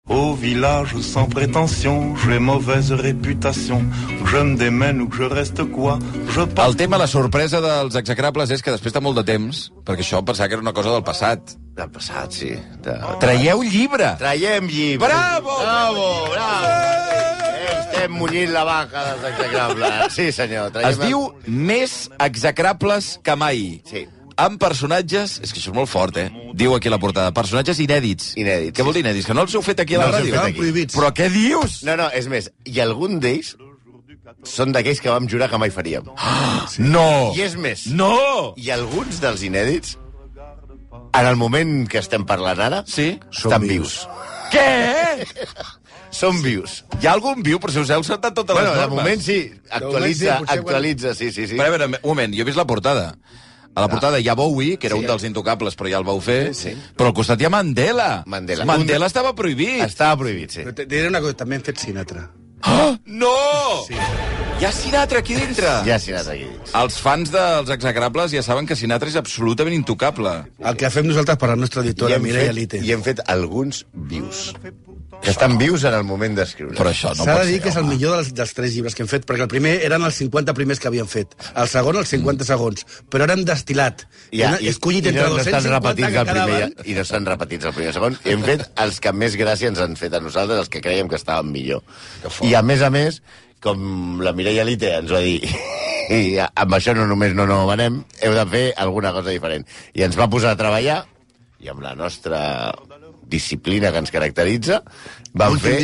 Au village sans prétention, j'ai mauvaise réputation. Je me démène ou que je reste quoi? El tema, la sorpresa dels execrables és que després de molt de temps, perquè això pensava que era una cosa del passat. Del passat, sí. Traieu llibre! Traiem llibre. Bravo! Bravo, bravo! Estem munyint la vaca dels execrables. Sí, senyor. Es diu Més execrables que mai. Sí. Amb personatges... És que això és molt fort, Diu aquí la portada. Personatges inèdits. Inèdits. Què vol dir inèdits? Que no els heu fet aquí a la ràdio? Però què dius? No, és més, i algun d'ells són d'aquells que vam jurar que mai faríem. No! I és més. No! I alguns dels inèdits, en el moment que estem parlant ara, sí? Estan vius. Què? Són vius. Hi ha algun viu, però si us heu saltat totes les normes. De moment sí. Actualitza, sí. Però, a veure, un moment, jo he vist la portada. A la portada hi ha Bowie, que era un dels intocables, però ja el vau fer. Sí. Però al costat hi ha Mandela. Mandela estava prohibit. Estava prohibit, sí. Però diré una cosa, també hem fet Sinatra. Oh, no! Sí. Hi ha Sinatra aquí dintre. Hi ha Sinatra aquí dintre. Els fans dels execrables ja saben que Sinatra és absolutament intocable. El que fem nosaltres per la nostra editora, Mireia Lite. I hem fet alguns vius. Que estan vius en el moment d'escriure. Però això no pot ser. S'ha de dir que és el millor dels 3 llibres que hem fet, perquè el primer eren els 50 primers que havíem fet, el segon els 50 segons, però eren destil·lat. Escollit entre 250 que cada van. I no estan repetits el primer i el segon. Hem fet els que més gràcia ens han fet a nosaltres, els que creiem que estaven millor. I a més, com la Mireia Lite ens va dir, i amb això no només no venem, heu de fer alguna cosa diferent. I ens va posar a treballar, i amb la nostra disciplina que ens caracteritza, vam fer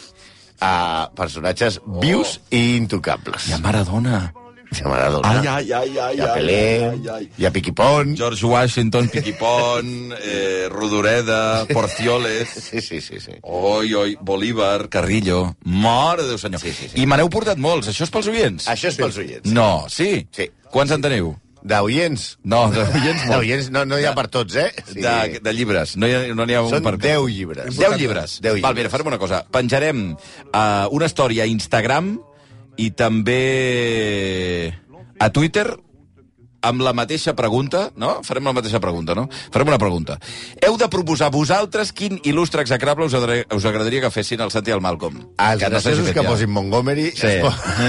personatges vius i intocables. Hi ha Maradona. Hi ha Maradona. Hi ha Pelé. Hi ha Piquipón. George Washington, Piquipón, Rodoreda, Porcioles. Sí. Oi, Bolívar, Carrillo. Mare de Déu, senyor. Sí. I me n'heu portat molts. Això és pels oients? Això és pels oients. No, sí? Sí. Quants en teniu? D'oients? No, d'oients molt. D'oients no hi ha per tots, Sí. De llibres. No n'hi ha un Són per... 10 llibres. 10 llibres. Val, mira, farem una cosa. Penjarem una història a Instagram i també a Twitter amb la mateixa pregunta, no? Farem la mateixa pregunta, no? Farem una pregunta. Heu de proposar vosaltres quin il·lustre execrable us agradaria que fessin el Santi i el Malcolm. Els graciosos que posin Montgomery... Sí.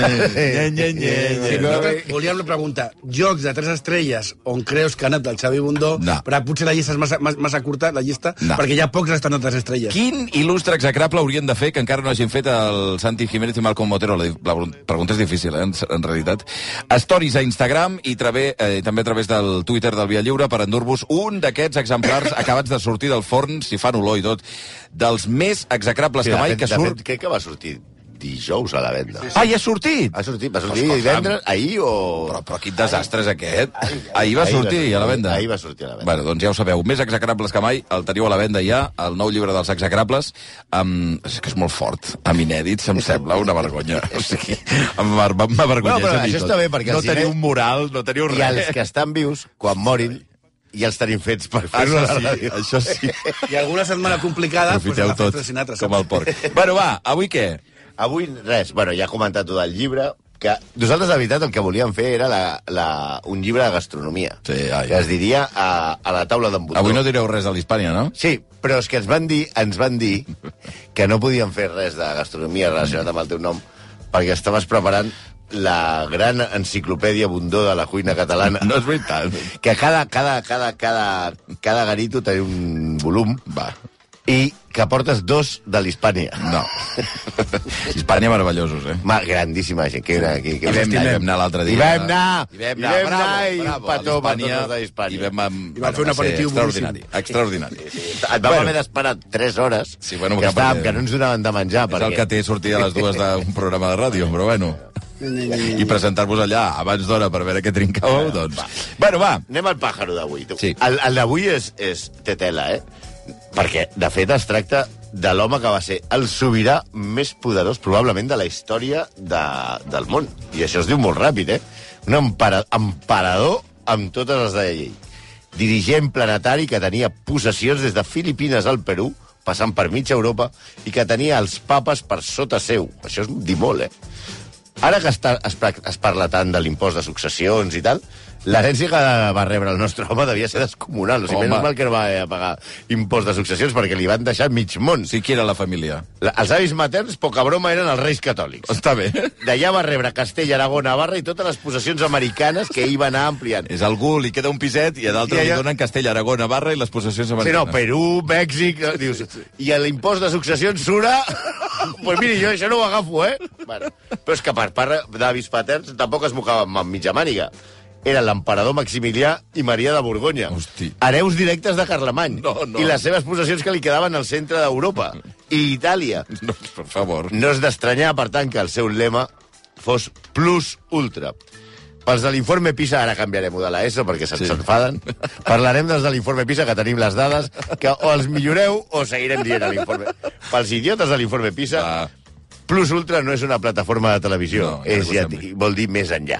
Volíem preguntar, jocs de 3 estrelles on creus que ha anat el Xavi Bundó, però potser la llista és massa curta, la llista, perquè hi ha pocs que estan a 3 estrelles. Quin il·lustre execrable haurien de fer que encara no hagin fet el Santi Jiménez i Malcolm Otero? La pregunta és difícil, en realitat. Stories a Instagram i també a través del Twitter del Via Lliure per endur-vos un d'aquests exemplars acabats de sortir del forn, si fan olor i tot, dels més execrables que mai, que surt... Crec que va sortir dijous a la venda. Ah, ja ha sortit? Va sortir divendres, ahir o... Però quin desastre és aquest. Ahir va sortir a la venda. Ahir va sortir a la venda. Bueno, doncs ja ho sabeu, més execrables que mai, el teniu a la venda ja, el nou llibre dels execrables, és que és molt fort, amb inèdits, em sembla una vergonya. O sigui, m'avergonyeix però això està bé, perquè no teniu moral, no teniu res. I els que estan vius, quan morin, ja els tenim fets per fer-ho a la ràdio. Això sí. I alguna setmana complicada, aprofiteu tot, com el porc. Bueno, va, avui què? Avui, res, ja he comentat tot el llibre, que nosaltres, de veritat, el que volíem fer era un llibre de gastronomia, que es diria a la taula d'en Bundó. Avui no direu res de l'Hispània, no? Sí, però és que ens van dir que no podíem fer res de gastronomia relacionat amb el teu nom, perquè estaves preparant la gran enciclopèdia Bundó de la cuina catalana. No és veritat. Que cada garito té un volum, i que portes 2 de l'Hispània. No. Hispània meravellosos, Grandíssima gent. Hi vam anar l'altre dia. Hi vam anar, i un petó per tots de l'Hispània. I vam fer un aperitiu extraordinari. Et vam haver d'esperar 3 hores, que no ens donaven de menjar. És el que té sortir a les 2 d'un programa de ràdio, però bueno... I presentar-vos allà abans d'hora per veure què trincàveu, doncs... Bueno, va. Anem al pàjaro d'avui. Sí. El d'avui té tela, perquè, de fet, es tracta de l'home que va ser el sobirà més poderós, probablement, de la història del món. I això es diu molt ràpid, Un emperador amb totes les de llei. Dirigent planetari que tenia possessions des de Filipines al Perú, passant per mitja Europa, i que tenia els papes per sota seu. Això és dir molt, Ara que es parla tant de l'impost de successions i tal, l'herència que va rebre el nostre home devia ser descomunal. O sigui, menys mal que no va pagar impost de successions perquè li van deixar mig món. Sí, qui era la família? Els avis materns, poca broma, eren els reis catòlics. Està bé. D'allà va rebre Castell, Aragó, Navarra i totes les possessions americanes que ell va anar ampliant. És algú, li queda un piset i a d'altres li donen Castell, Aragó, Navarra i les possessions americanes. Sí, no, Perú, Mèxic... Dius, i l'impost de successions surt a... Pues miri, jo això no ho agafo, Bueno, però és que per part d'avis paterns tampoc es mocaven amb mitja màniga. Era l'emperador Maximilià i Maria de Borgonya. Hosti. Hereus directes de Carlemany. No. I les seves possessions que li quedaven al centre d'Europa. I Itàlia. No, per favor. No és d'estranyar, per tant, que el seu lema fos plus ultra. Pels de l'informe PISA, ara canviarem-ho de l'ESO perquè se'ns enfaden, parlarem dels de l'informe PISA, que tenim les dades, que o els milloreu o seguirem dient a l'informe. Pels idiotes de l'informe PISA, plus ultra no és una plataforma de televisió, vol dir més enllà.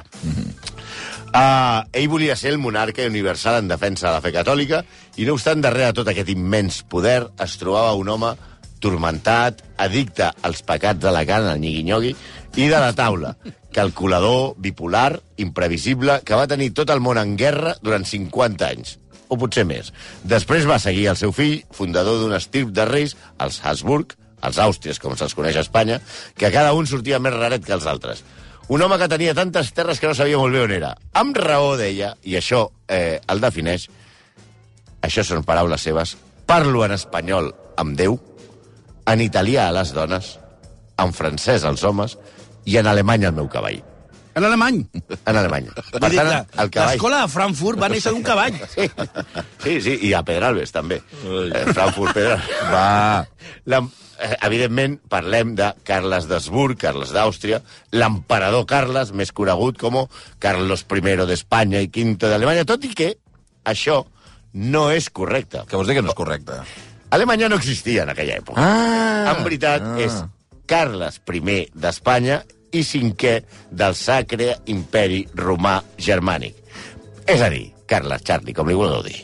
Ell volia ser el monarca universal en defensa de la fe catòlica i, no obstant, darrere de tot aquest immens poder es trobava un home turmentat, addicte als pecats de la carn, al nyigui-nyogui, i de la taula, calculador, bipolar, imprevisible, que va tenir tot el món en guerra durant 50 anys, o potser més. Després va seguir el seu fill, fundador d'un estirp de reis, els Habsburg, els Àustries, com se'ls coneix a Espanya, que cada un sortia més raret que els altres. Un home que tenia tantes terres que no sabia molt bé on era. Amb raó, deia, i això el defineix, això són paraules seves, parlo en espanyol amb Déu, en italià a les dones, en francès als homes i en alemany al meu cavall. En alemany? En alemany. Per tant, el cavall... L'escola de Frankfurt va néixer d'un cavall. Sí, i a Pedralbes, també. Frankfurt, Pedralbes. Evidentment, parlem de Carles d'Habsburg, Carles d'Àustria, l'emperador Carles, més conegut com Carlos I d'Espanya i V d'Alemanya, tot i que això no és correcte. Què vols dir que no és correcte? Alemanya no existia en aquella època. En veritat, és Carles I d'Espanya i 5è del Sacre Imperi Romà Germànic. És a dir, Carles Charlie, com li vulgueu dir.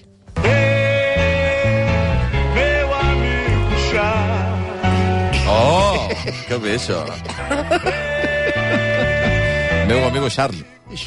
Oh, que bé, això. Meu amigo Charlie.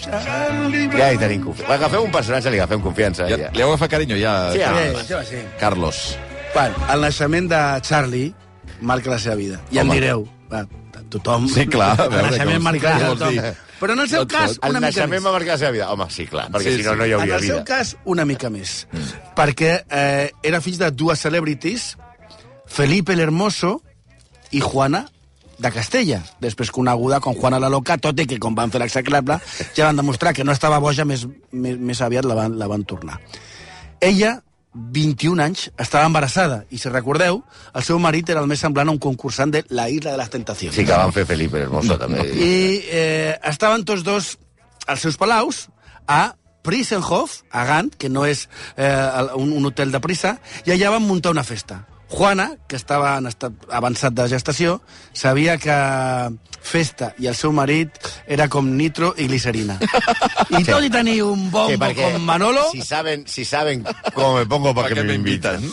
Ja hi tenim confiança. Agafeu un personatge, li agafem confiança. Ja. Li heu agafat carinyo, ja? Sí. Carlos. El naixement de Charlie marca la seva vida. I em direu, tothom... Sí, clar. El naixement marca tothom. Però en el seu cas, el una mica naixement més. va marcar la seva vida. Home, sí, clar, perquè si no, no hi hauria vida. En el seu cas, una mica més. Perquè era fill de dues celebrities, Felipe el Hermoso i Juana de Castella, després coneguda com Juana la Loca, tot i que, com van fer l'execrable, ja van demostrar que no estava boja, més aviat la van tornar. Ella, 21 anys, estava embarassada, i si recordeu, el seu marit era el més semblant a un concursant de La Isla de les Tentacions. Sí, que van fer Felipe Hermoso, també. I estaven tots dos als seus palaus, a Prinsenhof, a Gant, que no és un hotel de prisa, i allà van muntar una festa. Juana, que estava en estat avançat de gestació, sabia que festa i el seu marit era com nitro i glicerina. I tot i tenir un bombo com Manolo... Si saben com me pongo para que me invitan.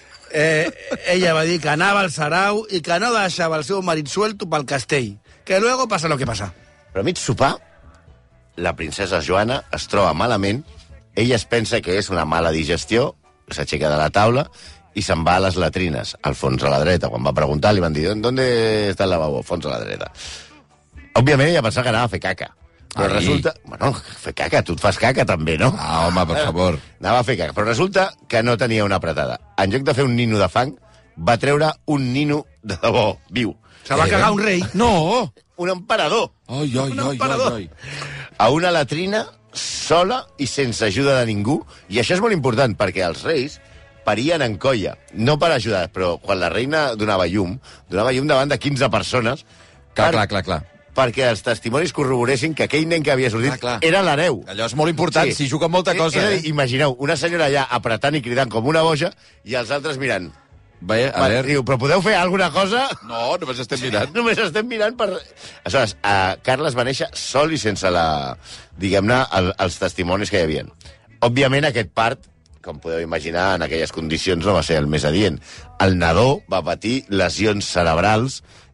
Ella va dir que anava al sarau i que no deixava el seu marit suelto pel castell. Que luego pasa lo que pasa. Però a mig sopar, la princesa Joana es troba malament, ella es pensa que és una mala digestió, s'aixeca de la taula i se'n va a les latrines, al fons a la dreta. Quan va preguntar, li van dir, ¿dónde està el lavabo? Al fons a la dreta. Òbviament, ella pensava que anava a fer caca. Però resulta... Bueno, fer caca, tu et fas caca també, no? Ah, home, per favor. Anava a fer caca, però resulta que no tenia una apretada. En lloc de fer un nino de fang, va treure un nino de debò, viu. Se va cagar un rei. No! Un emperador. Ai. A una latrina, sola i sense ajuda de ningú. I això és molt important, perquè els reis parien en colla, no per ajudar, però quan la reina donava llum davant de 15 persones... Clar. Perquè els testimonis corroboressin que aquell nen que havia sortit era l'hereu. Allò és molt important, s'hi juga molta cosa. Imagineu, una senyora allà apretant i cridant com una boja i els altres mirant. Bé, a veure... Diu, però podeu fer alguna cosa? No, només estem mirant. Només estem mirant per... Aleshores, Carles va néixer sol i sense diguem-ne, els testimonis que hi havia. Òbviament, aquest part, com podeu imaginar, en aquelles condicions no va ser el més adient. El nadó va patir lesions cerebrals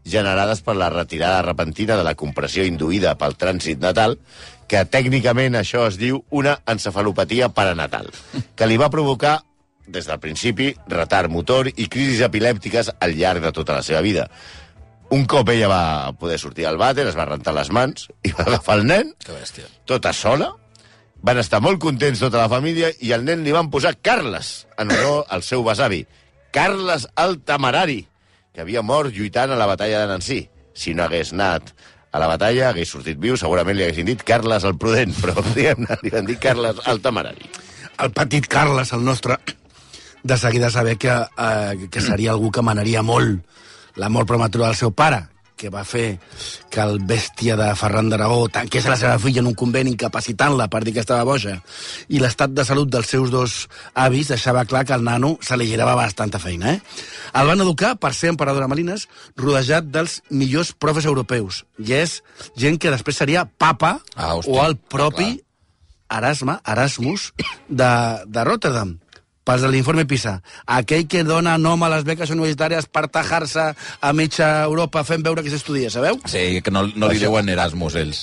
generades per la retirada repentina de la compressió induïda pel trànsit natal, que tècnicament això es diu una encefalopatia perinatal, que li va provocar, des del principi, retard motor i crisis epilèptiques al llarg de tota la seva vida. Un cop ella va poder sortir al vàter, es va rentar les mans i va agafar el nen, tota sola. Van estar molt contents tota la família i al nen li van posar Carles, en honor al seu besavi. Carles el Temerari, que havia mort lluitant a la batalla de Nancy. Si no hagués anat a la batalla, hagués sortit viu, segurament li haguessin dit Carles el Prudent, però li van dir Carles el Temerari. El petit Carles, el nostre, de seguida saber que seria algú que manaria molt la mort prematura del seu pare, que va fer que el bèstia de Ferran d'Aragó tanqués la seva filla en un convent incapacitant-la per dir que estava boja, i l'estat de salut dels seus dos avis deixava clar que el nano se li girava bastanta feina. El van educar per ser emperador a Malines, rodejat dels millors profes europeus, i és gent que després seria papa o el propi Erasmus de Rotterdam. Pels de l'informe PISA, aquell que dona nom a les beques universitàries per tajar-se a mitja Europa fent veure que s'estudia, sabeu? Sí, que no li diuen Erasmus, ells.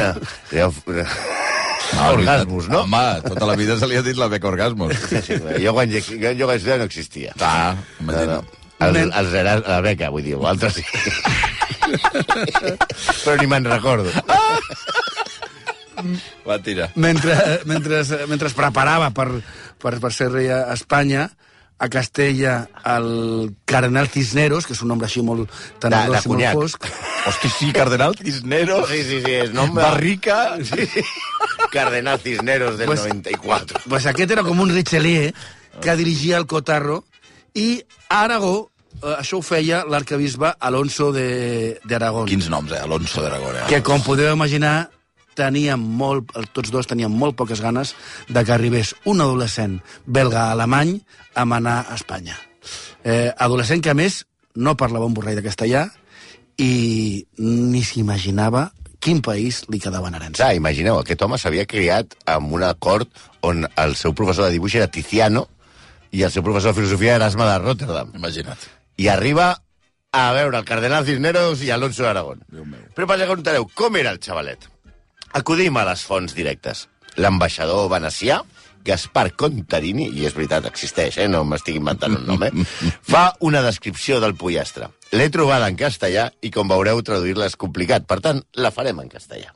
Orgasmus, no? Home, tota la vida se li ha dit la beca Orgasmus. Jo quan vaig estudiar no existia. Imagina. La beca, vull dir, altres sí. Però ni me'n recordo. Va, tira. Mentre es preparava per ser rei a Espanya, a Castella, el cardenal Cisneros, que és un nom així molt tenebrós i molt fosc. Hosti, sí, cardenal Cisneros. Sí, és nom de... Barrica. Sí. Cardenal Cisneros del 94. Pues aquest era com un Richelieu que dirigia el Cotarro, i a Aragó això ho feia l'arcabisbe Alonso d'Aragón. Quins noms, Alonso d'Aragón. Que, com podeu imaginar, tots dos tenien molt poques ganes de que arribés un adolescent belga-alemany a manar a Espanya. Adolescent que, a més, no parlava un borrall de castellà i ni s'imaginava quin país li quedava en herència. Clar, imagineu, aquest home s'havia criat en una cort on el seu professor de dibuix era Tiziano i el seu professor de filosofia era Erasme de Rotterdam. Imagina't. I arriba a veure el cardenal Cisneros i Alonso d'Aragón. Però per preguntareu, com era el xavalet? Acudim a les fonts directes. L'ambaixador venecià, Gaspar Contarini, i és veritat, existeix, no m'estic inventant un nom, fa una descripció del pollastre. L'he trobada en castellà i, com veureu, traduir-la és complicat. Per tant, la farem en castellà.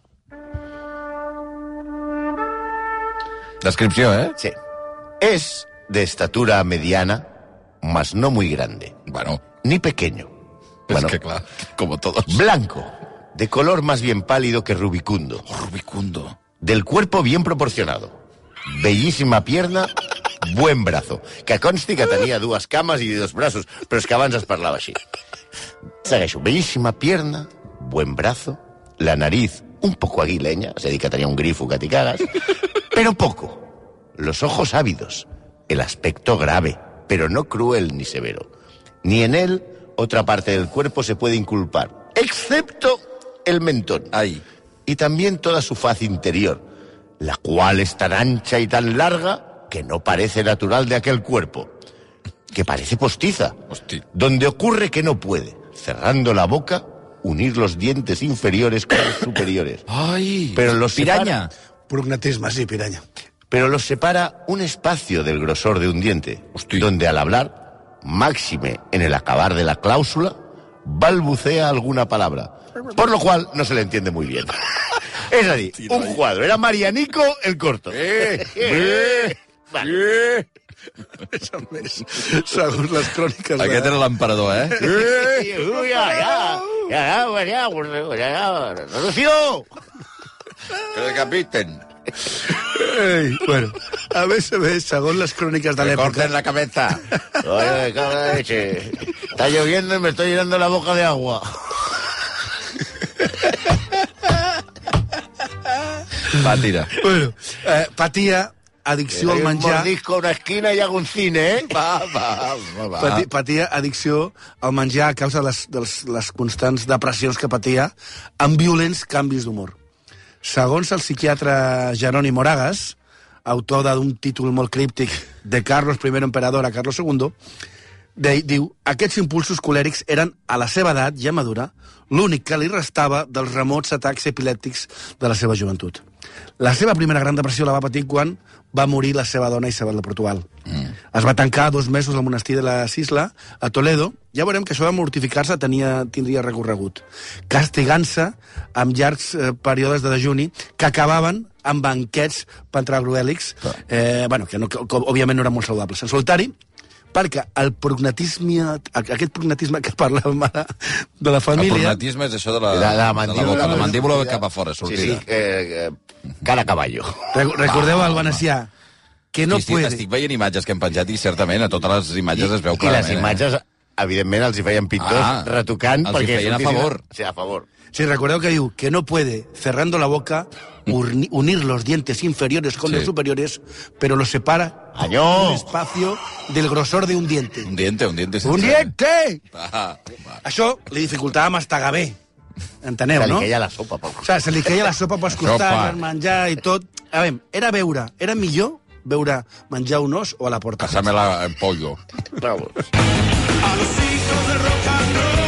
Descripció, Sí. Es de estatura mediana, mas no muy grande. Bueno. Ni pequeño. Es que, claro, como todos. Blanco. De color más bien pálido que rubicundo. Rubicundo. Del cuerpo bien proporcionado. Bellíssima pierna, buen brazo. Que consti que tenia dues cames i dos braços, però és que abans es parlava així. Segueixo. Bellíssima pierna, buen brazo, la nariz un poco aguileña, és a dir, que tenia un grifo que t'hi cagas, pero poco. Los ojos ávidos, el aspecto grave, pero no cruel ni severo. Ni en él otra parte del cuerpo se puede inculpar, excepto el mentón. Ay. Y también toda su faz interior, la cual es tan ancha y tan larga que no parece natural de aquel cuerpo, que parece postiza, donde ocurre que no puede, cerrando la boca, unir los dientes inferiores con los superiores. Ay, pero los piraña. Prognatisme, sí, piraña. Pero los separa un espacio del grosor de un diente, donde al hablar, máxime en el acabar de la cláusula, balbucea alguna palabra, por lo cual no se le entiende muy bien. És a dir, un cuadro. Era Marianico el corto. Segons les cròniques... Aquest era l'emperador, ¡Reducido! Que decapiten. Bueno, a més, segons les cròniques de l'època... Corten la cabeza. Oye, cabra de leche. Está lloviendo y me estoy llenando la boca de agua. Va, tira. Bueno, patia addicció al menjar... Un mordisco a una esquina y hago un cine, Va. Patia addicció al menjar a causa de les constants depressions que patia amb violents canvis d'humor. Segons el psiquiatre Jeroni Moragas, autor d'un títol molt críptic de Carlos I emperador a Carlos II, Diu, aquests impulsos colèrics eren, a la seva edat, ja madura, l'únic que li restava dels remots atacs epilèptics de la seva joventut. La seva primera gran depressió la va patir quan va morir la seva dona Isabel de Portugal. Es va tancar 2 mesos al monestir de la Sisla, a Toledo. Ja veurem que això de mortificar-se tindria recorregut, castigant-se amb llargs períodes de dejuni que acabaven amb banquets pantagruèlics, que òbviament no eren molt saludables. En solitari, perquè aquest prognatisme que parlàvem ara de la família... El prognatisme és això de la mandíbula cap a fora, sortida. Sí, cara a caballo. Recordeu el venecià, que no puede... Estic veient imatges que hem penjat i certament a totes les imatges es veu clarament. I les imatges, evidentment, els hi feien pintors retocant... Els hi feien a favor. Sí, a favor. Sí, recordeu que diu que no puede, cerrando la boca, unir los dientes inferiores con los superiores, pero los separa un espacio del grosor de un diente. Un diente. Un diente! Això li dificultava mastegar bé. Enteneu, no? Se li queia la sopa pel costat. O sigui, se li queia la sopa pels costats, menjar i tot. A veure, era millor veure menjar un os o a la porta. Pásamela en pollo. Bravo. A los hijos de rock and roll.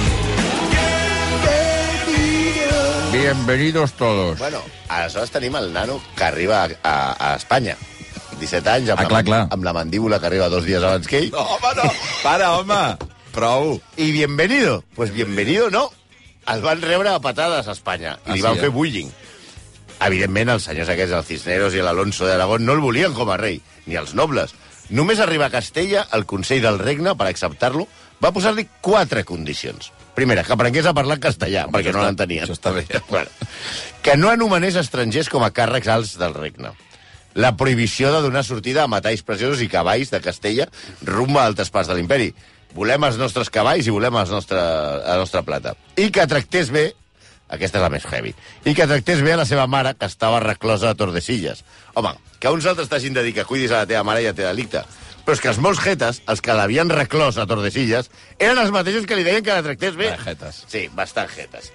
Bienvenidos todos. Bueno, aleshores tenim el nano que arriba a Espanya. 17 anys, amb la mandíbula que arriba 2 dies abans que ell. No, home, no. Para, home. Prou. I bienvenido. Pues bienvenido no. El van rebre a patades a Espanya. I li van fer bullying. Evidentment, els senyors aquests, el Cisneros i l'Alonso d'Aragón, no el volien com a rei, ni els nobles. Només arribar a Castella, el Consell del Regne, per acceptar-lo, va posar-li 4 condicions. Primera, que aprengués a parlar castellà, perquè no l'entenien. Això està bé. Bueno, que no anomenés estrangers com a càrrecs alts del regne. La prohibició de donar sortida a metalls preciosos i cavalls de Castella rumb a altres parts de l'imperi. Volem els nostres cavalls i volem la nostra plata. I que tractés bé, aquesta és la més heavy, i que tractés bé a la seva mare, que estava reclosa a Tordesillas. Home, que uns altres t'hagin de dir que cuidis a la teva mare ja té delicte. Però és que els molts jetes, els que l'havien reclòs a Tordesillas, eren els mateixos que li deien que la tractés bé. Jetes. Sí, bastant jetes.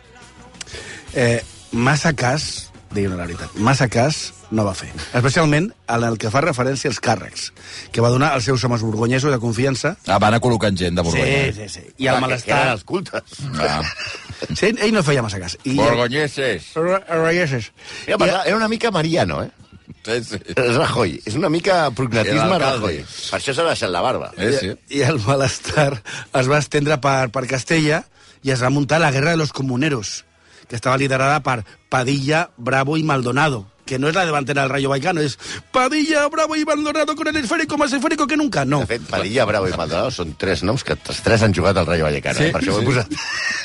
Massa cas, diguem la veritat, massa cas no va fer. Especialment en el que fa referència als càrrecs, que va donar als seus homes borgonyesos de confiança. Van a col·locant gent de Borgonya. Sí. I el malestar... Que eren els cultes. Sí, ell no feia massa cas. Borgonyeses. Era una mica Mariano, Sí. Rajoy. És una mica prognatisme Rajoy. Per això s'ha deixat la barba. Sí. I el malestar es va estendre per Castella i es va muntar la Guerra de los Comuneros, que estava liderada per Padilla, Bravo i Maldonado, que no és la davantera del Rayo Vallecano, és Padilla, Bravo i Maldonado con el esférico más esférico que nunca. No. De fet, Padilla, Bravo i Maldonado són 3 noms que els 3 han jugat al Rayo Vallecano. Sí, per això ho he posat.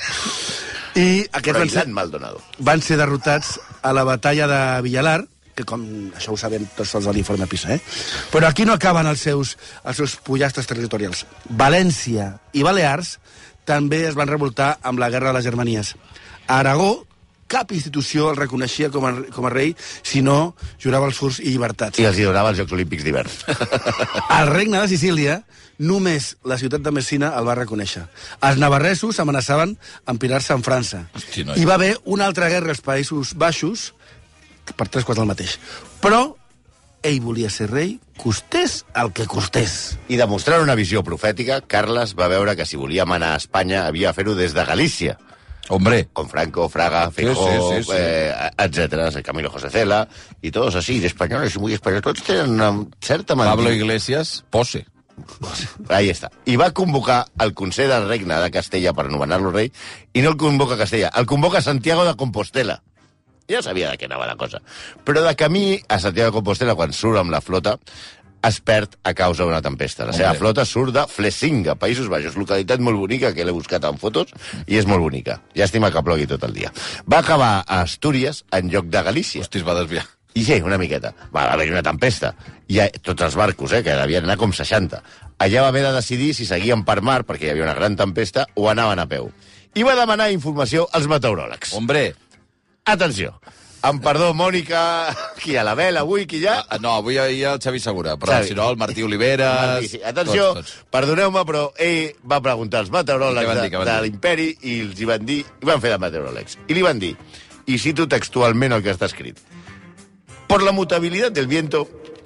I aquests Maldonado van ser derrotats a la batalla de Villalar, que com això ho sabem tots els de l'informe PISA, Però aquí no acaben els seus pollastres territorials. València i Balears també es van revoltar amb la Guerra de les Germanies. A Aragó, cap institució el reconeixia com a rei, si no jurava els furs i llibertats. I els hi donava els Jocs Olímpics d'hivern. Al regne de Sicília, només la ciutat de Messina el va reconèixer. Els navarresos amenaçaven empirar-se en França. Hosti, I va haver una altra guerra als Països Baixos, per 3 quarts del mateix. Però ell volia ser rei, costés el que costés. I demostrant una visió profètica, Carles va veure que si volia manar a Espanya havia de fer-ho des de Galícia. Hombre. Con Franco, Fraga, Feijóo, sí. etcétera, Camilo José Cela, i todos así, de españoles y muy españoles. Tots tenen una certa manera. Pablo Iglesias, pose. Ahí està. I va convocar el Consell del Regne de Castella per anomenar-lo rei, i no el convoca a Castella, el convoca a Santiago de Compostela. Ja sabia de què anava la cosa. Però de camí a Santiago de Compostela, quan surt amb la flota, es perd a causa d'una tempesta. La seva flota surt de Flesinga, Països Baixos, localitat molt bonica, que l'he buscat en fotos, i és molt bonica. Llàstima que plogui tot el dia. Va acabar a Astúries en lloc de Galícia. Hosti, es va desviar. I sí, una miqueta. Va haver una tempesta. I tots els barcos, que devien anar com 60. Allà va haver de decidir si seguien per mar, perquè hi havia una gran tempesta, o anaven a peu. I va demanar informació als meteoròlegs. Hombre. Atenció. Amb perdó, Mònica, qui a la vela avui, qui ja... No, avui hi ha el Xavi Segura, però si no, el Martí Oliveres... Martí, sí. Atenció, perdoneu-me, però ell va preguntar als meteoròlegs de l'imperi i els hi van dir... I van fer de meteoròlegs. I li van dir, i cito textualment el que està escrit, por la mutabilidad del viento,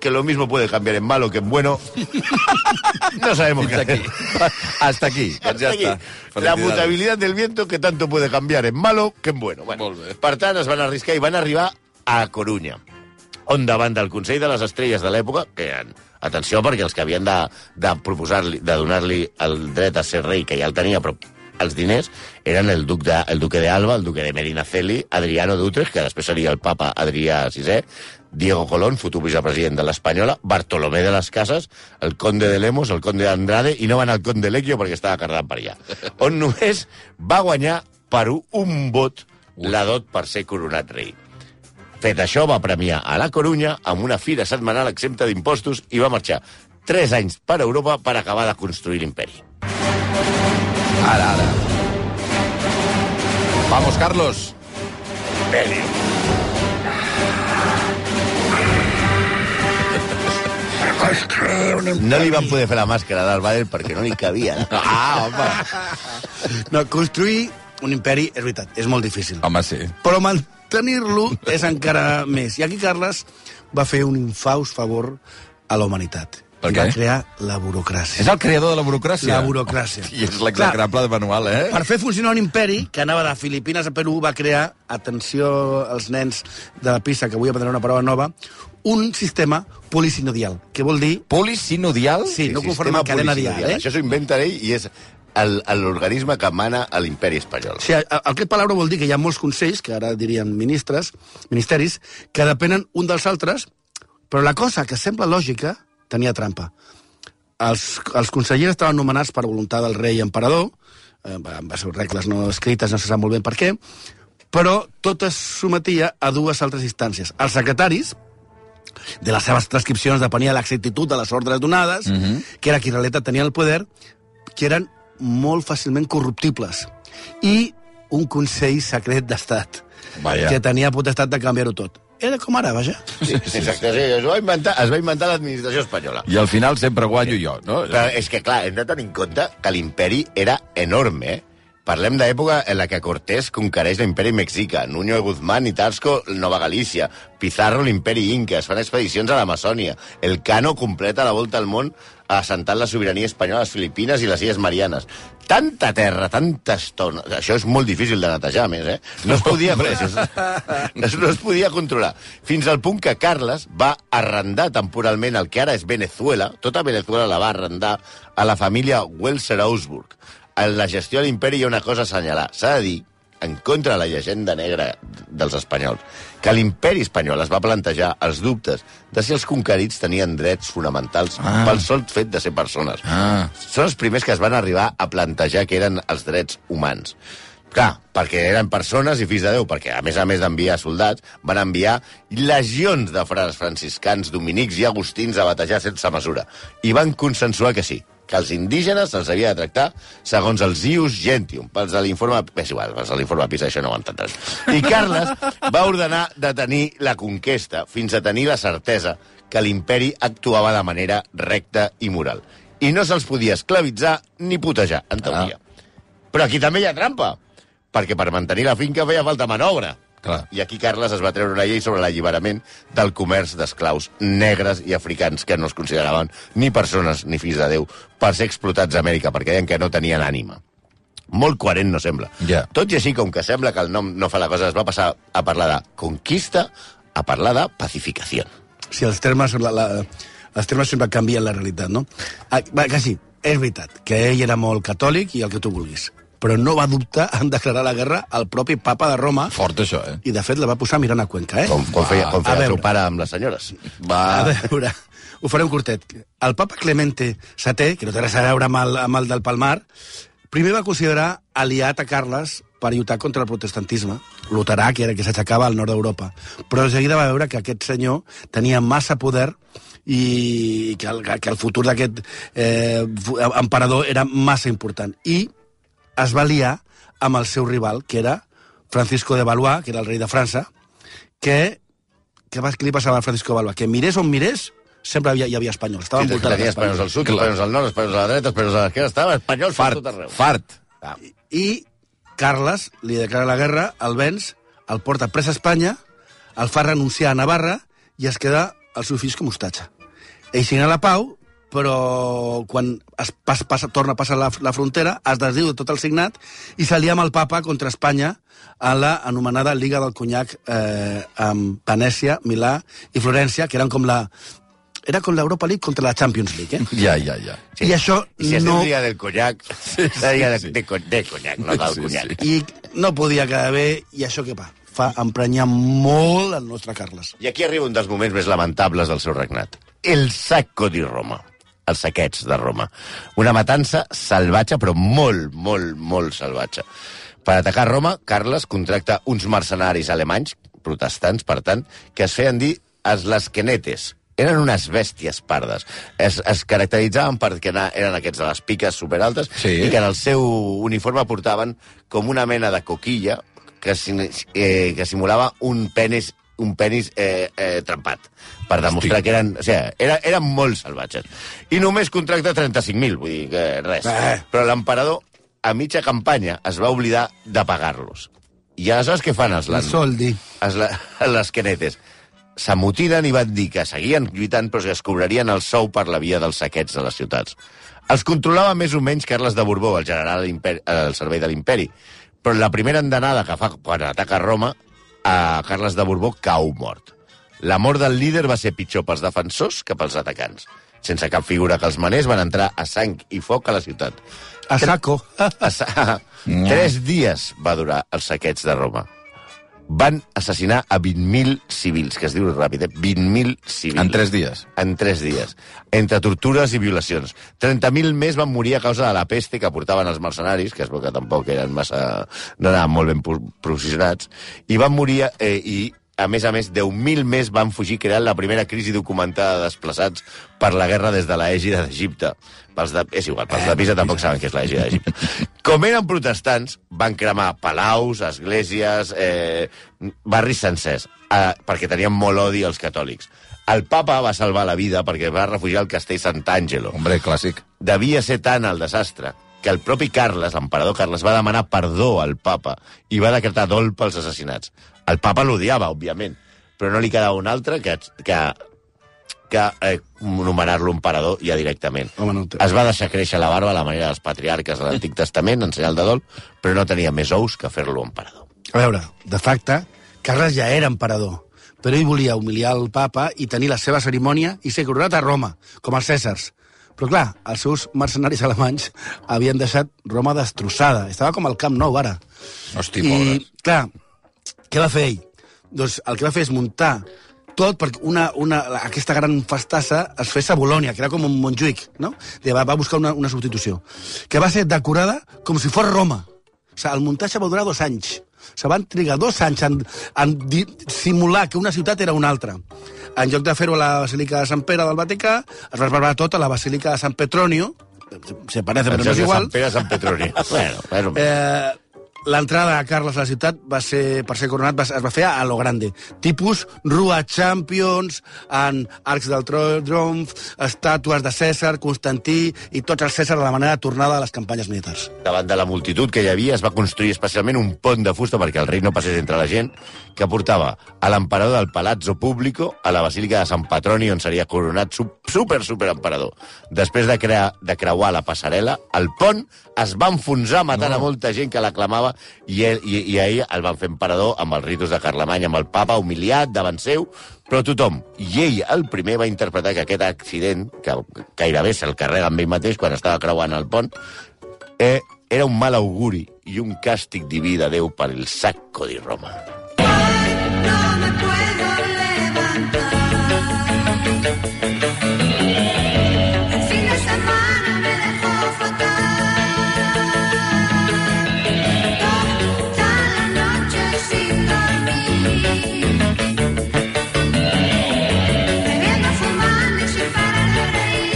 que lo mismo puede cambiar en malo que en bueno. No sabemos qué hacer. Hasta aquí. Doncs ja Aquí. està. La mutabilitat del viento que tanto puede cambiar en malo que en bueno. Molt bé. Per tant, es van arriscar i van arribar a Corunya, on davant del Consell de les Estrelles de l'època, que eren, atenció, perquè els que havien de proposar-li, de donar-li el dret a ser rei, que ja el tenia, però els diners, eren el duque de Alba, el duque de Medinaceli, Adriano d'Utrecht, que després seria el papa Adrià VI, Diego Colón, futur vicepresident de l'Espanyola, Bartolomé de las Casas, el conde de Lemos, el conde d'Andrade, i no van al conde Lecchio perquè estava carregant per allà. On només va guanyar per un vot la dot per ser coronat rei. Fet això, va premiar a la Corunya amb una fira setmanal exempta d'impostos i va marxar 3 anys per Europa per acabar de construir l'imperi. Ara. Vamos, Carlos. Imperi. No li van poder fer la màscara del Bader perquè no li cabia. Home. No, construir un imperi, és veritat, és molt difícil. Home, sí. Però mantenir-lo és encara més. I aquí Carles va fer un infaust favor a la humanitat. Per I què? va crear la burocràcia. És el creador de la burocràcia. La burocràcia. I és l'execrable de manual, eh? Per fer funcionar un imperi que anava de Filipines a Perú, va crear, atenció als nens de la Pisa, que avui aprendran una paraula nova, un sistema polisinodial, que vol dir... Polisinodial? Sí, no conforme Sistema amb cadena dial, polisinodial. eh? Això s'ho inventa ell i és l'organisme que mana a l'imperi espanyol. O sigui, aquest paraula vol dir que hi ha molts consells, que ara dirien ministeris, que depenen un dels altres, però la cosa que sembla lògica tenia trampa. Els consellers estaven nomenats per voluntat del rei emperador, amb les regles no escrites, no se sap molt bé per què, però tot es sometia a 2 altres instàncies. Els secretaris, de les seves transcripcions depenia l'exactitud de les ordres donades, que era qui en realitat tenia el poder, que eren molt fàcilment corruptibles. I un consell secret d'estat, Vaja. que tenia potestat de canviar-ho tot. Era com ara, vaja. Sí, exacte, sí, es va inventar l'administració espanyola. I al final sempre guanyo jo, no? Però és que, clar, hem de tenir en compte que l'imperi era enorme, eh? Parlem d'època en la que Cortés conquereix l'imperi mexica, Nuño de Guzmán i Tarsco, Nova Galícia, Pizarro l'imperi Inca, es fan expedicions a l'Amazònia, el Cano completa la volta al món assentant la sobirania espanyola a les Filipines i les Illes Marianes. Tanta terra, tanta estona... Això és molt difícil de netejar, més, eh? No es podia, no es podia controlar. Fins al punt que Carles va arrendar temporalment el que ara és Venezuela, tota Venezuela la va arrendar a la família Welser-Augsburg. En la gestió de l'imperi hi ha una cosa a assenyalar. S'ha de dir, en contra de la llegenda negra dels espanyols, que l'imperi espanyol es va plantejar els dubtes de si els conquerits tenien drets fonamentals pel sol fet de ser persones. Són els primers que es van arribar a plantejar que eren els drets humans. Clar, perquè eren persones i fills de Déu, perquè a més d'enviar soldats, van enviar legions de frares franciscans, dominics i agustins a batejar sense mesura. I van consensuar que sí, que els indígenes se'ls havia de tractar segons els ius gentium. Pels de l'informe... És igual, pels de l'informe Pisa això no ho entenc res. I Carles va ordenar detenir la conquesta fins a tenir la certesa que l'imperi actuava de manera recta i moral. I no se'ls podia esclavitzar ni putejar, en teoria. Però aquí també hi ha trampa, perquè per mantenir la finca feia falta mà d'obra. Clar. I aquí Carles es va treure una llei sobre l'alliberament del comerç d'esclaus negres i africans que no es consideraven ni persones ni fills de Déu per ser explotats a Amèrica, perquè deien que no tenien ànima. Molt coherent, no sembla. Ja. Tot i així, com que sembla que el nom no fa la cosa, es va passar a parlar de conquista a parlar de pacificació. Sí, els termes sempre canvien la realitat, no? Que sí, és veritat, que ell era molt catòlic i el que tu vulguis, però no va dubtar en declarar la guerra al propi papa de Roma. Fort, això, eh? I, de fet, la va posar mirant a Cuenca, eh? Com feia el veure. seu pare amb les senyores. A veure, ho farem curtet. El papa Clemente VII, que no té res a veure amb el del Palmar, primer va considerar aliat a Carles per lluitar contra el protestantisme, luterà, que era el que s'aixecava al nord d'Europa. Però de seguida va veure que aquest senyor tenia massa poder i que el futur d'aquest emperador era massa important. I es va liar amb el seu rival, que era Francisco de Valois, que era el rei de França, què li passava a Francisco de Valois? Que mirés on mirés, sempre hi havia espanyols. Estaven Sí, envoltats tenia espanyols al sud, espanyols al nord, espanyols a la dreta, espanyols a l'esquerra, estava espanyols per tot arreu. Fart. I Carles li declara la guerra, el venç, el porta pres a Espanya, el fa renunciar a Navarra i es queda els seus fills com hostatge. Ell signa la pau, però quan torna a passar la frontera es desdiu de tot el signat i s'alia amb el papa contra Espanya a la anomenada Lliga del Conyac amb Venècia, Milà i Florència, que eren com l'Europa League contra la Champions League. Ja. Sí. I això I si es no... diu Dia del Conyac, Dia de Conyac, no del Conyac. I no podia quedar bé, i això què fa emprenyar molt el nostre Carles. I aquí arriba un dels moments més lamentables del seu regnat. El sacco di Roma. Els saqueig de Roma. Una matança salvatge, però molt, molt, molt salvatge. Per atacar Roma, Carles contracta uns mercenaris alemanys, protestants, per tant, que es feien dir els lasquenetes. Eren unes bèsties pardes. Es caracteritzaven perquè eren aquests de les piques superaltes i que en el seu uniforme portaven com una mena de coquilla que simulava un penis trempat, per demostrar que eren... O sigui, eren molt salvatges. I només contracta 35.000, vull dir que res. Però l'emperador, a mitja campanya, es va oblidar de pagar-los. I aleshores què fan els lasquenetes? S'amotinen i van dir que seguien lluitant però que es cobrarien el sou per la via dels saqueig de les ciutats. Els controlava més o menys Carles de Borbó, el general al servei de l'imperi. Però la primera andanada que fa quan ataca Roma, a Carles de Borbó cau mort. La mort del líder va ser pitjor pels defensors que pels atacants. Sense cap figura que els manés, van entrar a sang i foc a la ciutat. A saco. 3 dies va durar el saqueig de Roma. Van assassinar a 20.000 civils, que es diu ràpid, 20.000 civils. En 3 dies? En 3 dies. Entre tortures i violacions. 30.000 més van morir a causa de la peste que portaven els mercenaris, que es veu que tampoc eren massa... no anaven molt ben posicionats, i van morir... a més, 10.000 més van fugir, creant la primera crisi documentada de desplaçats per la guerra des de l'Ègida d'Egipte. És igual, pels de Pisa tampoc saben què és l'Ègida d'Egipte. Com eren protestants, van cremar palaus, esglésies, barris sencers, perquè tenien molt odi als catòlics. El papa va salvar la vida perquè va refugiar al castell Sant'Angelo. Hombre, clàssic. Devia ser tant el desastre que el propi Carles, l'emperador Carles, va demanar perdó al papa i va decretar dol pels assassinats. El papa l'odiava, òbviament, però no li quedava un altre que nomenar-lo emperador ja directament. Es va deixar créixer la barba a la manera dels patriarques de l'Antic Testament, en senyal de dol, però no tenia més ous que fer-lo emperador. A veure, de facte, Carles ja era emperador, però ell volia humiliar el papa i tenir la seva cerimònia i ser coronat a Roma, com els Cèsars. Però clar, els seus mercenaris alemanys havien deixat Roma destrossada. Estava com al Camp Nou, ara. Hosti, pobres. I, clar, què va fer ell? Doncs el que va fer és muntar tot perquè aquesta gran festassa es fes a Bolònia, que era com un Montjuïc, no? Va buscar una substitució, que va ser decorada com si fos Roma. O sigui, el muntatge va durar 2 anys. O sigui, van trigar 2 anys en simular que una ciutat era una altra. En lloc de fer-ho a la Basílica de Sant Pere del Vaticà, es va preparar tot a la Basílica de Sant Petronio. Se parece, però no és igual. Sant Pere, Sant Petronio. Bueno. L'entrada a Carles a la ciutat per ser coronat es va fer a lo grande. Tipus Rua Champions, en arcs del triomf, estàtues de Cèsar, Constantí i tots els Cèsars de la manera tornada a les campanyes militars. Davant de la multitud que hi havia es va construir especialment un pont de fusta perquè el rei no passés entre la gent, que portava a l'emperador del Palazzo Público a la Basílica de Sant Petroni, on seria coronat super emperador. Després de creuar la passarel·la, el pont es va enfonsar matant a molta gent que l'aclamava i ahir el van fer emperador amb els ritus de Carlemany, amb el papa humiliat davant seu, però tothom, i ell el primer, va interpretar que aquest accident, que gairebé se'l carrega amb ell mateix quan estava creuant el pont, era un mal auguri i un càstig diví de Déu per el sacco di Roma. No me puedo levantar. El fin de semana me dejó fatal. Toda la noche sin dormir. Bebiendo, fumando y sin parar de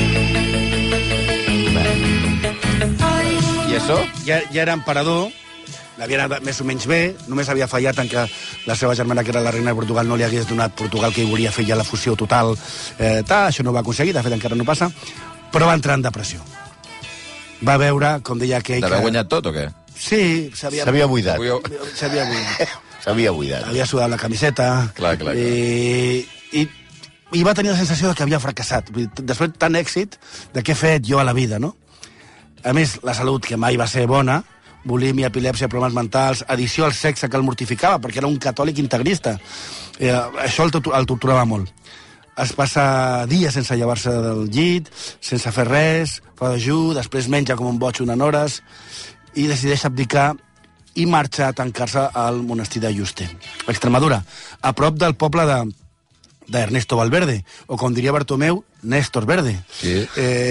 reír. I això? Ja era emperador, l'havia anat més o menys bé, només havia fallat en que la seva germana, que era la reina de Portugal, no li hagués donat Portugal, que ell volia fer ja la fusió total. Això no ho va aconseguir, de fet encara no passa, però va entrar en depressió. Va veure, com deia aquell... D'haver guanyat tot o què? Sí, S'havia buidat. S'havia buidat. S'havia buidat. Havia sudat la camiseta. Clar. I i va tenir la sensació de que havia fracassat. Vull dir, després de tant èxit, de què he fet jo a la vida, no? A més, la salut, que mai va ser bona, bulímia, epilèpsia, problemes mentals, addicció al sexe que el mortificava, perquè era un catòlic integrista. Això el torturava molt. Es passa dies sense llevar-se del llit, sense fer res, fa dejú, després menja com un boig unes hores, i decideix abdicar i marxa a tancar-se al monestir de Yuste, a Extremadura, a prop del poble d'Ernesto Valverde, o com diria Bartomeu, Néstor Verde. Sí.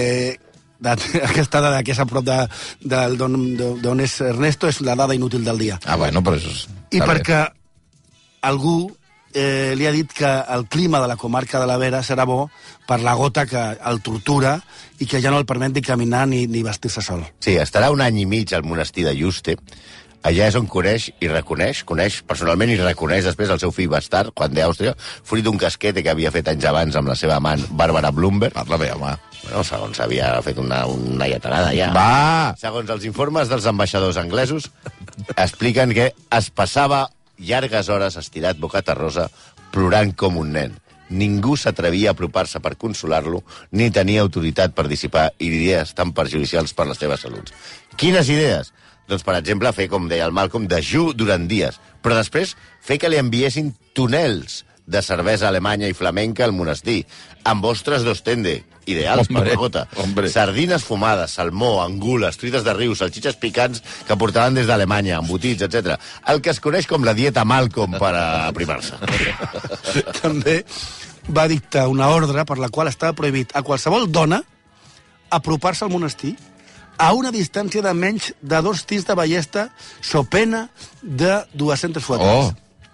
Aquesta dada que és a prop d'on és Ernesto és la dada inútil del dia. Ah, bueno, però això és... I perquè algú li ha dit que el clima de la comarca de la Vera serà bo per la gota que el tortura i que ja no el permet ni caminar ni vestir-se sol. Sí, estarà un any i mig al monestir de Yuste. Allà és on coneix personalment i reconeix després el seu fill bastard, Juan de Àustria, fruit d'un casquete que havia fet anys abans amb la seva amant, Bàrbara Blumberg. Parla bé, home. Bueno, segons havia fet una lletarada ja. Va! Segons els informes dels ambaixadors anglesos, expliquen que es passava llargues hores estirat boca terrosa, plorant com un nen. Ningú s'atrevia a apropar-se per consolar-lo, ni tenia autoritat per dissipar idees tan perjudicials per les seves saluts. Quines idees? Doncs, per exemple, fer, com deia el Malcolm, dejú durant dies, però després fer que li enviessin túnels de cervesa alemanya i flamenca al monestir, amb ostres d'Ostende, ideals per la gota, sardines fumades, salmó, angules, truites de riu, salxitxes picants que portaven des d'Alemanya, embotits, etc. El que es coneix com la dieta Malcolm per aprimar-se. També va dictar una ordre per la qual estava prohibit a qualsevol dona apropar-se al monestir a una distància de menys de 2 tirs de ballesta so pena de 200 fuetades.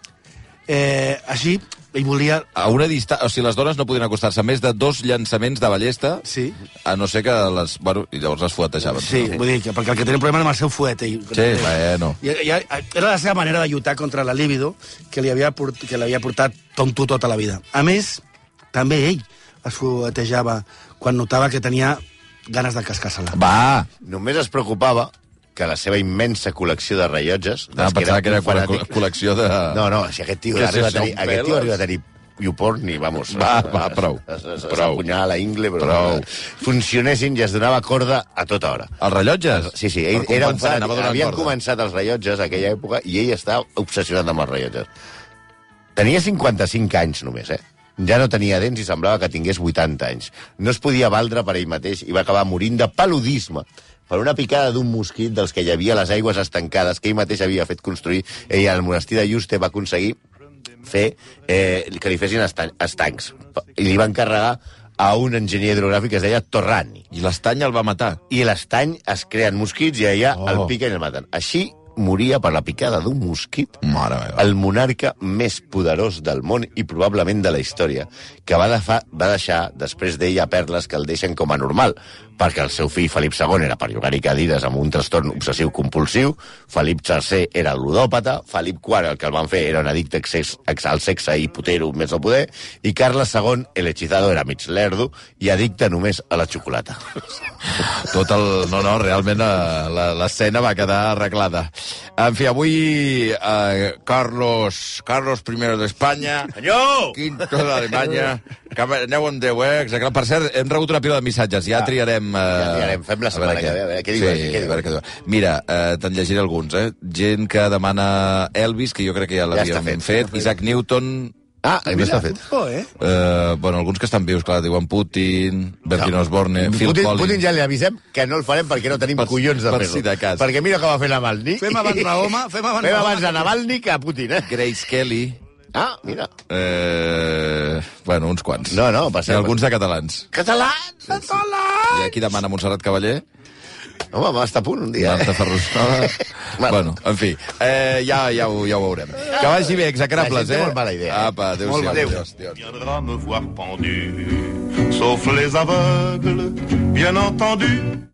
Així, ell volia... A una distància... O sigui, les dones no podien acostar-se a més de 2 llançaments de ballesta, sí, a no ser que les... Bueno, i llavors les fuetejaven. Sí, vull dir que perquè el que tenia un problema era amb el seu fuet. Sí, bueno. Era la seva manera de lluitar contra la libido que li havia portat tonto tota la vida. A més, també ell es fuetejava quan notava que tenia ganes de cascar-se-la. Va! Només es preocupava que la seva immensa col·lecció de rellotges... Pensava que era col·lecció de... No, si aquest tio arriba a tenir YouPorn i, vamos... Va, prou. S'apunyar a la ingle, però... Funcionessin i es donava corda a tota hora. Els rellotges? Sí, ell era un fanàtic. Havien començat els rellotges a aquella època i ell estava obsessionat amb els rellotges. Tenia 55 anys només, Ja no tenia dents i semblava que tingués 80 anys. No es podia valdre per ell mateix i va acabar morint de paludisme per una picada d'un mosquit dels que hi havia a les aigües estancades que ell mateix havia fet construir. Ell al monestir de Yuste va aconseguir fer que li fessin estancs. I li van encarregar a un enginyer hidrogràfic que es deia Torrani. I l'estany el va matar. I l'estany es creen mosquits i allà el piquen i el maten. Així moria per la picada d'un mosquit el monarca més poderós del món i probablement de la història, que va deixar després d'ell a perles que el deixen com a normal, perquè el seu fill Felip II era per llogar-hi cadires amb un trastorn obsessiu-compulsiu, Felip III era ludòpata, Felip IV, el que el van fer, era un addicte al sexe i putero més no poder, i Carles II, el hechizado, era mig lerdo i addicte només a la xocolata. Tot el... No, realment l'escena va quedar arreglada. En fi, avui Carlos I d'Espanya, Quinto d'Alemanya, que aneu amb 10 exacte. Per cert, hem rebut una pila de missatges, ja triarem... Fem la setmana que ve, a veure què diu. Mira, te'n llegiré alguns, Gent que demana Elvis, que jo crec que ja l'havíem fet, Isaac Newton... no està fet. Bueno, alguns que estan vius, clar, diuen Putin, Bertín Osborne, Phil Collins... Putin ja li avisem que no el farem perquè no tenim collons de fer-lo. Si de cas. Perquè mira com va fer Navalny. Fem abans Mahoma, fem abans a Navalny que a Putin, Grace Kelly... Mira. Bueno, uns quants. No, passem. I alguns de catalans. Catalans! I aquí demana Montserrat Cavaller. Home, va estar a punt un dia. Marta Ferrusola. Bueno, en fi, ja ho veurem. Que vagi bé, execrables, La gent té molt mala idea. Apa, adéu-siau. Adéu. Viendra me voir pendu, sauf les aveugles, bien entendu.